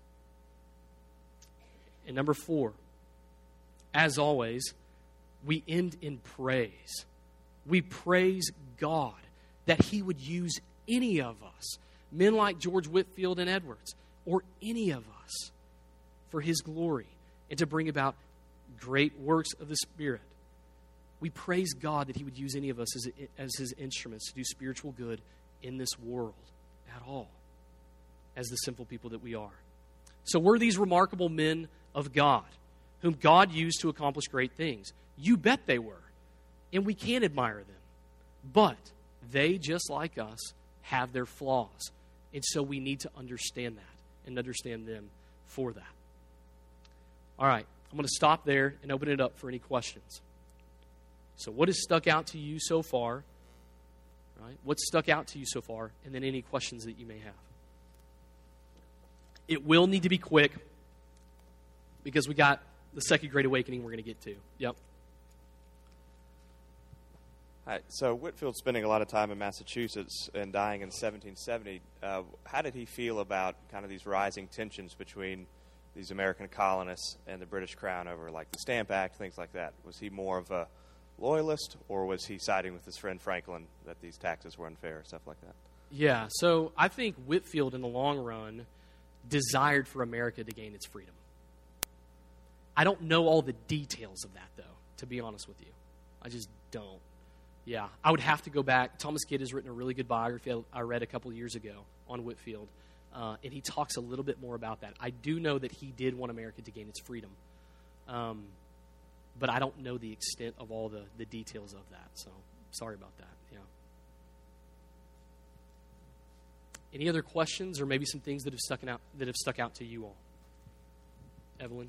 And number four, as always, we end in praise. We praise God that He would use any of us, men like George Whitefield and Edwards, or any of us, for His glory and to bring about great works of the Spirit. We praise God that He would use any of us as, as His instruments to do spiritual good in this world at all, as the sinful people that we are. So we're these remarkable men of God, whom God used to accomplish great things. You bet they were. And we can admire them. But they, just like us, have their flaws. And so we need to understand that and understand them for that. All right, I'm going to stop there and open it up for any questions. So what has stuck out to you so far? Right? What's stuck out to you so far? And then any questions that you may have. It will need to be quick because we got the Second Great Awakening we're going to get to. Yep. Hi. So Whitefield's spending a lot of time in Massachusetts and dying in seventeen seventy. Uh, how did he feel about kind of these rising tensions between these American colonists and the British Crown over like the Stamp Act, things like that? Was he more of a loyalist, or was he siding with his friend Franklin that these taxes were unfair, stuff like that? Yeah, so I think Whitefield in the long run desired for America to gain its freedom. I don't know all the details of that, though, to be honest with you. I just don't. Yeah, I would have to go back. Thomas Kidd has written a really good biography I read a couple of years ago on Whitefield, uh, and he talks a little bit more about that. I do know that he did want America to gain its freedom, um, but I don't know the extent of all the, the details of that, so sorry about that. Yeah. Any other questions, or maybe some things that have stuck out that have stuck out to you all? Evelyn?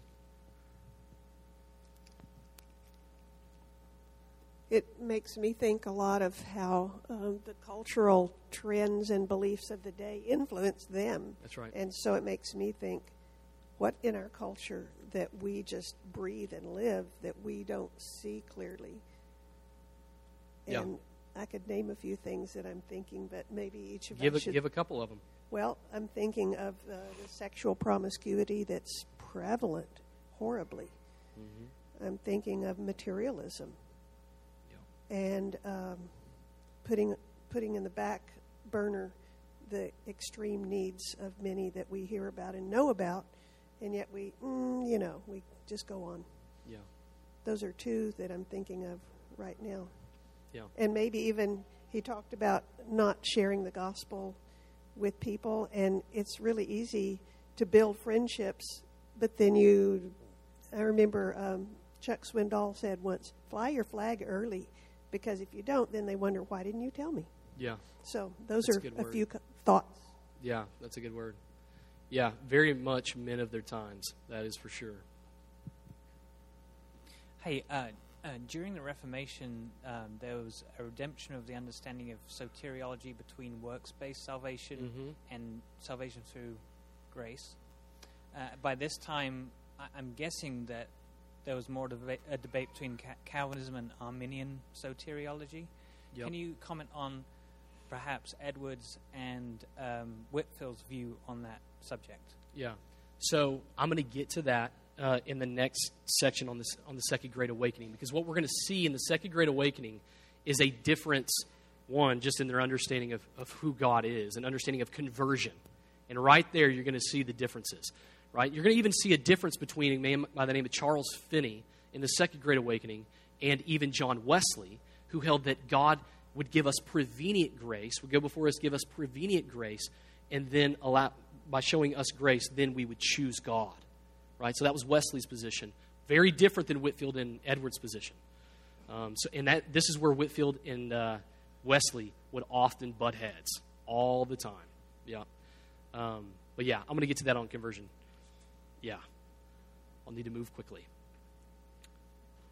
It makes me think a lot of how um, the cultural trends and beliefs of the day influence them. That's right. And so it makes me think, what in our culture that we just breathe and live that we don't see clearly? Yeah. And I could name a few things that I'm thinking, but maybe each of Give us a, should... give a couple of them. Well, I'm thinking of uh, the sexual promiscuity that's prevalent horribly. Mm-hmm. I'm thinking of materialism. And um, putting putting in the back burner the extreme needs of many that we hear about and know about, and yet we, mm, you know, we just go on. Yeah. Those are two that I'm thinking of right now. Yeah. And maybe even he talked about not sharing the gospel with people, and it's really easy to build friendships, but then you, I remember um, Chuck Swindoll said once, fly your flag early. Because if you don't, then they wonder, why didn't you tell me? Yeah. So those That's are a, a, a few co- thoughts. Yeah, that's a good word. Yeah, very much men of their times. That is for sure. Hey, uh, uh, during the Reformation, um, there was a redemption of the understanding of soteriology between works-based salvation mm-hmm. and salvation through grace. Uh, by this time, I- I'm guessing that there was more deba- a debate between Ca- Calvinism and Arminian soteriology. Yep. Can you comment on perhaps Edwards and um, Whitefield's view on that subject? Yeah. So I'm going to get to that uh, in the next section on this on the Second Great Awakening, because what we're going to see in the Second Great Awakening is a difference, one, just in their understanding of, of who God is, an understanding of conversion. And right there, you're going to see the differences. Right? You're going to even see a difference between a man by the name of Charles Finney in the Second Great Awakening and even John Wesley, who held that God would give us prevenient grace, would go before us, give us prevenient grace, and then allow, by showing us grace, then we would choose God. Right? So that was Wesley's position. Very different than Whitefield and Edwards' position. Um, so, and that this is where Whitefield and uh, Wesley would often butt heads all the time. Yeah. Um, but yeah, I'm going to get to that on conversion. Yeah, I'll need to move quickly.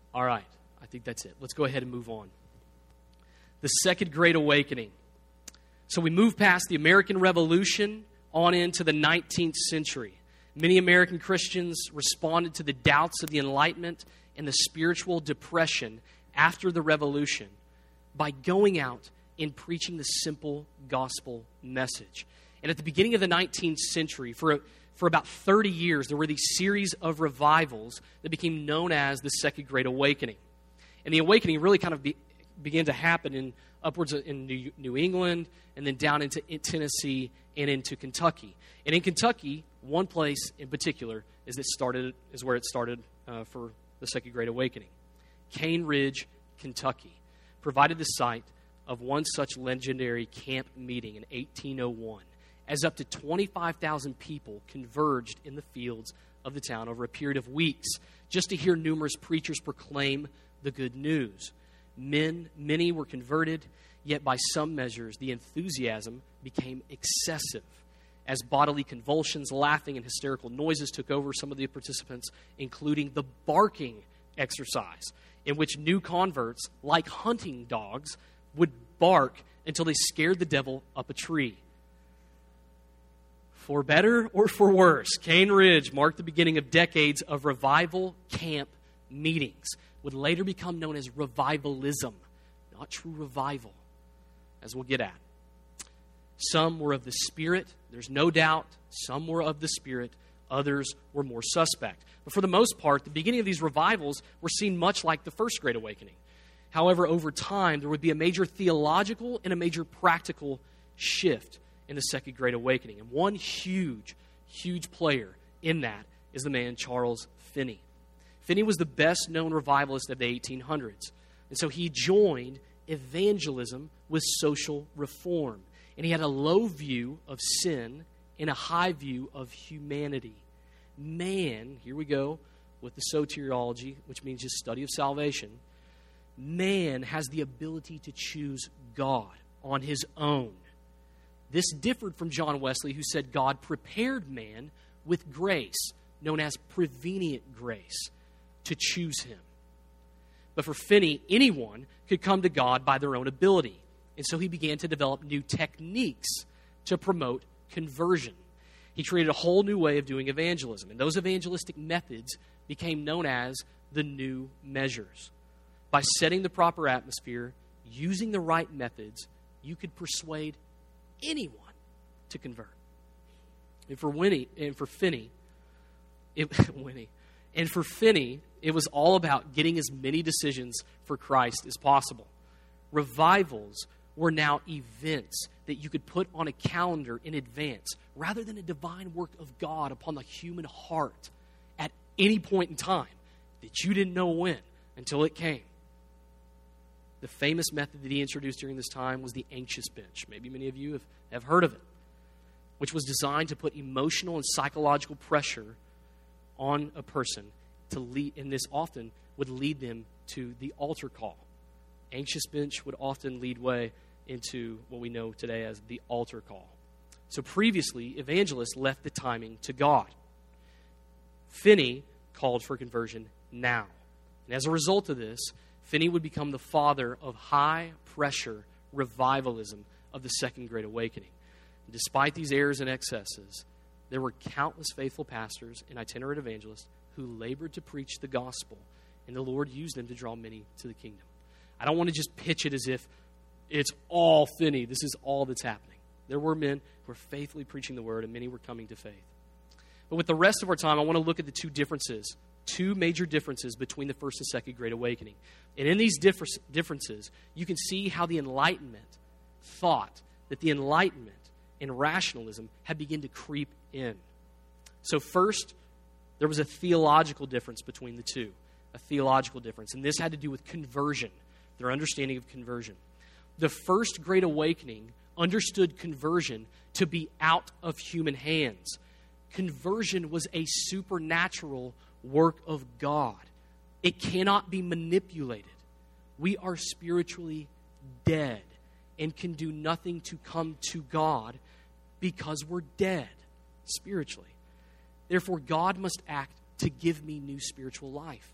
All right. I think that's it. Let's go ahead and move on. The Second Great Awakening. So we move past the American Revolution on into the nineteenth century. Many American Christians responded to the doubts of the Enlightenment and the spiritual depression after the Revolution by going out and preaching the simple gospel message. And at the beginning of the nineteenth century, for, for about thirty years, there were these series of revivals that became known as the Second Great Awakening. And the awakening really kind of be, began to happen in upwards of, in New, New England and then down into Tennessee and into Kentucky. And in Kentucky, one place in particular is that started is where it started uh, for the Second Great Awakening. Cane Ridge, Kentucky, provided the site of one such legendary camp meeting in eighteen oh one, as up to twenty-five thousand people converged in the fields of the town over a period of weeks just to hear numerous preachers proclaim the good news. Men, many were converted, yet by some measures the enthusiasm became excessive as bodily convulsions, laughing, and hysterical noises took over some of the participants, including the barking exercise, in which new converts, like hunting dogs, would bark until they scared the devil up a tree. For better or for worse, Cane Ridge marked the beginning of decades of revival camp meetings, would later become known as revivalism, not true revival, as we'll get at. Some were of the Spirit, there's no doubt. Some were of the Spirit, others were more suspect. But for the most part, the beginning of these revivals were seen much like the First Great Awakening. However, over time, there would be a major theological and a major practical shift in the Second Great Awakening. And one huge, huge player in that is the man Charles Finney. Finney was the best-known revivalist of the eighteen hundreds. And so he joined evangelism with social reform. And he had a low view of sin and a high view of humanity. Man, here we go with the soteriology, which means just study of salvation. Man has the ability to choose God on his own. This differed from John Wesley, who said God prepared man with grace, known as prevenient grace, to choose him. But for Finney, anyone could come to God by their own ability. And so he began to develop new techniques to promote conversion. He created a whole new way of doing evangelism. And those evangelistic methods became known as the new measures. By setting the proper atmosphere, using the right methods, you could persuade anyone to convert. And for Winnie, and for Finney, it, Winnie, and for Finney, it was all about getting as many decisions for Christ as possible. Revivals were now events that you could put on a calendar in advance, rather than a divine work of God upon the human heart at any point in time that you didn't know when until it came. The famous method that he introduced during this time was the anxious bench. Maybe many of you have, have heard of it, which was designed to put emotional and psychological pressure on a person to lead, and this often would lead them to the altar call. Anxious bench would often lead way into what we know today as the altar call. So previously, evangelists left the timing to God. Finney called for conversion now. And as a result of this, Finney would become the father of high-pressure revivalism of the Second Great Awakening. And despite these errors and excesses, there were countless faithful pastors and itinerant evangelists who labored to preach the gospel, and the Lord used them to draw many to the kingdom. I don't want to just pitch it as if it's all Finney. This is all that's happening. There were men who were faithfully preaching the word, and many were coming to faith. But with the rest of our time, I want to look at the two differences, two major differences between the First and Second Great Awakening. And in these differ- differences, you can see how the Enlightenment thought that the Enlightenment and rationalism had begun to creep in. So first, there was a theological difference between the two, a theological difference. And this had to do with conversion, their understanding of conversion. The First Great Awakening understood conversion to be out of human hands. Conversion was a supernatural work of God. It cannot be manipulated. We are spiritually dead and can do nothing to come to God because we're dead spiritually. Therefore, God must act to give me new spiritual life.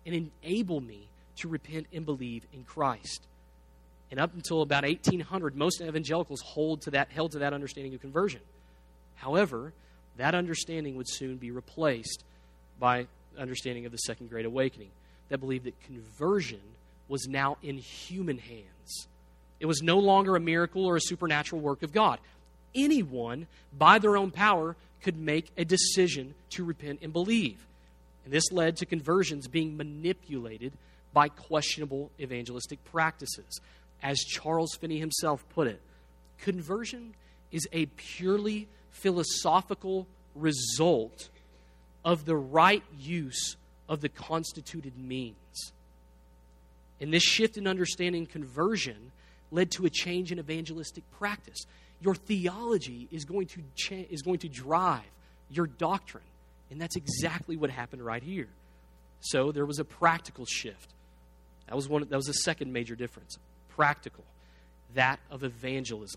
and enable me to repent and believe in Christ. And up until about eighteen hundred, most evangelicals hold to that, held to that understanding of conversion. However, that understanding would soon be replaced by understanding of the Second Great Awakening that believed that conversion was now in human hands. It was no longer a miracle or a supernatural work of God. Anyone, by their own power, could make a decision to repent and believe. And this led to conversions being manipulated by questionable evangelistic practices. As Charles Finney himself put it, conversion is a purely philosophical result of the right use of the constituted means. And this shift in understanding conversion led to a change in evangelistic practice. Your theology is going to cha- is going to drive your doctrine. And that's exactly what happened right here. So there was a practical shift. That was one. That was the second major difference. Practical. That of evangelism.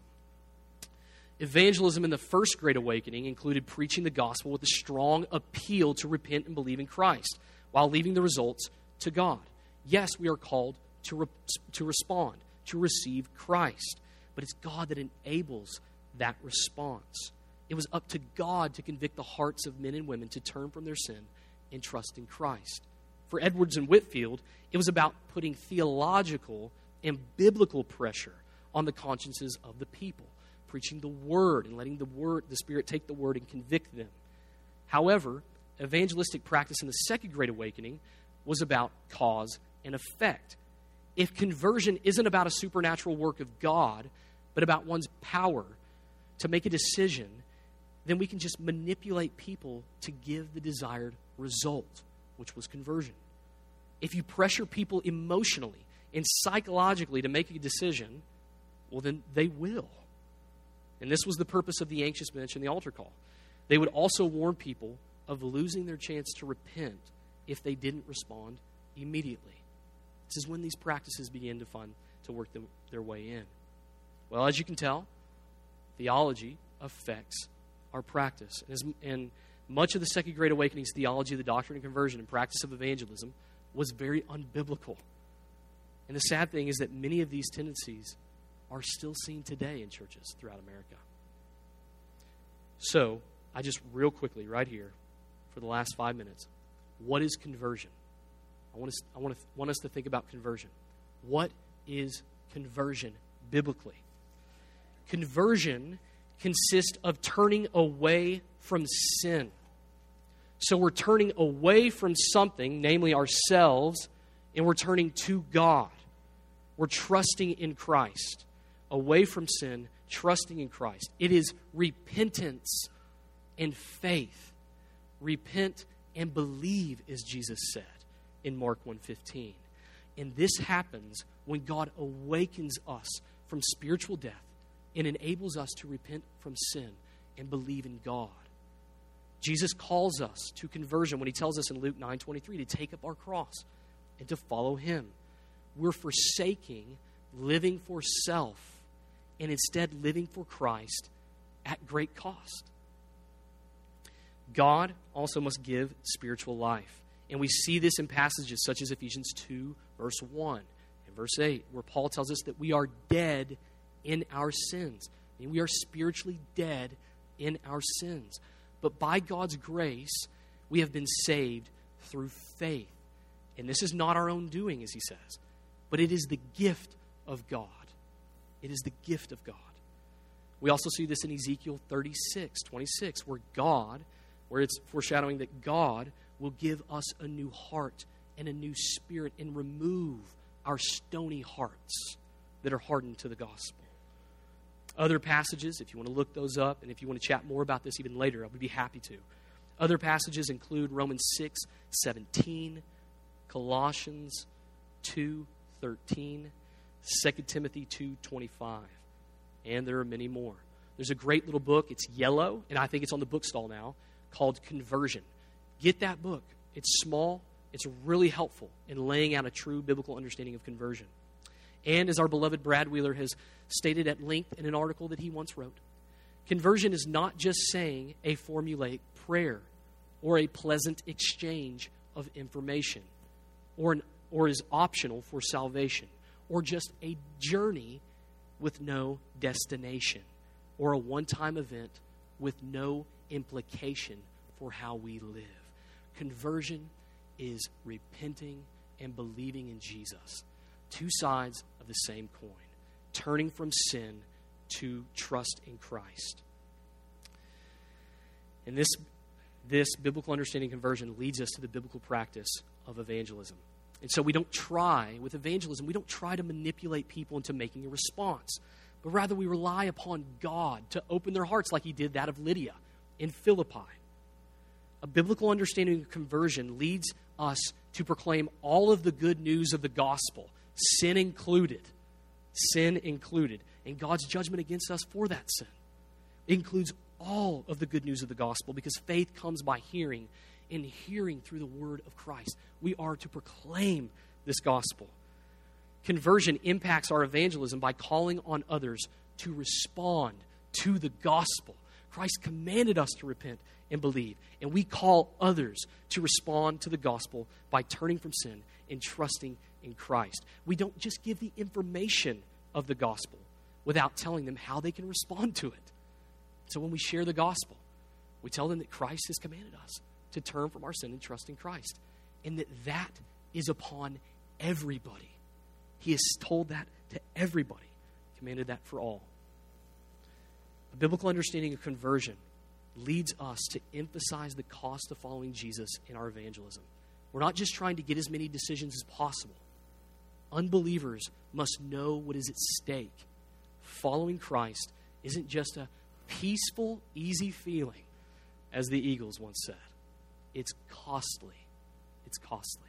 Evangelism in the First Great Awakening included preaching the gospel with a strong appeal to repent and believe in Christ, while leaving the results to God. Yes, we are called to, re- to respond, to receive Christ, but it's God that enables that response. It was up to God to convict the hearts of men and women to turn from their sin and trust in Christ. For Edwards and Whitefield, it was about putting theological and biblical pressure on the consciences of the people, preaching the word and letting the word, the Spirit take the word and convict them. However, evangelistic practice in the Second Great Awakening was about cause and effect. If conversion isn't about a supernatural work of God, but about one's power to make a decision, then we can just manipulate people to give the desired result, which was conversion. If you pressure people emotionally and psychologically to make a decision, well, then they will. And this was the purpose of the anxious bench and the altar call. They would also warn people of losing their chance to repent if they didn't respond immediately. This is when these practices began to find to work them, their way in. Well, as you can tell, theology affects our practice. And, as, and much of the Second Great Awakening's theology of the doctrine of conversion and practice of evangelism was very unbiblical. And the sad thing is that many of these tendencies are still seen today in churches throughout America. So, I just real quickly, right here, for the last five minutes, what is conversion? I want us, I want, to, want us to think about conversion. What is conversion biblically? Conversion consists of turning away from sin. So we're turning away from something, namely ourselves, and we're turning to God. We're trusting in Christ. Away from sin, trusting in Christ. It is repentance and faith. Repent and believe, as Jesus said in Mark one fifteen. And this happens when God awakens us from spiritual death and enables us to repent from sin and believe in God. Jesus calls us to conversion when he tells us in Luke nine twenty-three to take up our cross and to follow him. We're forsaking living for self and instead living for Christ at great cost. God also must give spiritual life. And we see this in passages such as Ephesians two, verse one and verse eight, where Paul tells us that we are dead in our sins. I mean, we are spiritually dead in our sins. But by God's grace, we have been saved through faith. And this is not our own doing, as he says, but it is the gift of God. It is the gift of God. We also see this in Ezekiel thirty-six, twenty-six, where God, where it's foreshadowing that God will give us a new heart and a new spirit and remove our stony hearts that are hardened to the gospel. Other passages, if you want to look those up, and if you want to chat more about this even later, I would be happy to. Other passages include Romans six, seventeen, Colossians two, thirteen, Second Timothy two, twenty-five, and there are many more. There's a great little book. It's yellow, and I think it's on the bookstall now, called Conversion. Get that book. It's small. It's really helpful in laying out a true biblical understanding of conversion. And as our beloved Brad Wheeler has stated at length in an article that he once wrote, conversion is not just saying a formulaic prayer or a pleasant exchange of information. or, an, or is optional for salvation, or just a journey with no destination, or a one-time event with no implication for how we live. Conversion is repenting and believing in Jesus. Two sides of the same coin. Turning from sin to trust in Christ. And this, this biblical understanding of conversion leads us to the biblical practice of evangelism. And so we don't try, with evangelism, we don't try to manipulate people into making a response, but rather we rely upon God to open their hearts like he did that of Lydia in Philippi. A biblical understanding of conversion leads us to proclaim all of the good news of the gospel, sin included. Sin included. And God's judgment against us for that sin. It includes all of the good news of the gospel because faith comes by hearing, and hearing through the word of Christ. We are to proclaim this gospel. Conversion impacts our evangelism by calling on others to respond to the gospel. Christ commanded us to repent and believe, and we call others to respond to the gospel by turning from sin and trusting in Christ. We don't just give the information of the gospel without telling them how they can respond to it. So when we share the gospel, we tell them that Christ has commanded us to turn from our sin and trust in Christ, and that that is upon everybody. He has told that to everybody, commanded that for all. A biblical understanding of conversion leads us to emphasize the cost of following Jesus in our evangelism. We're not just trying to get as many decisions as possible. Unbelievers must know what is at stake. Following Christ isn't just a peaceful, easy feeling, as the Eagles once said. It's costly. It's costly.